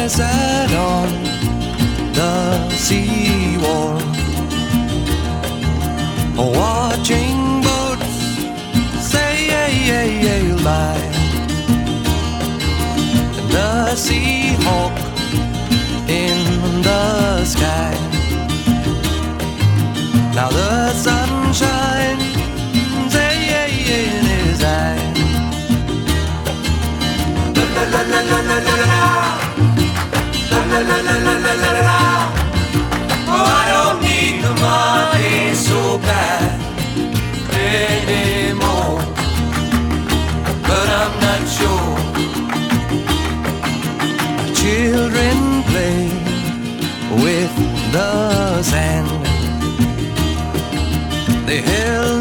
sat on the seawall, watching boats sail by, and the Seahawk in the sky. Now the sun shines in his eye. La la la la la la la la. La la la la la la la la. Oh, I don't need the money so bad anymore, but I'm not sure. Children play with the sand. They held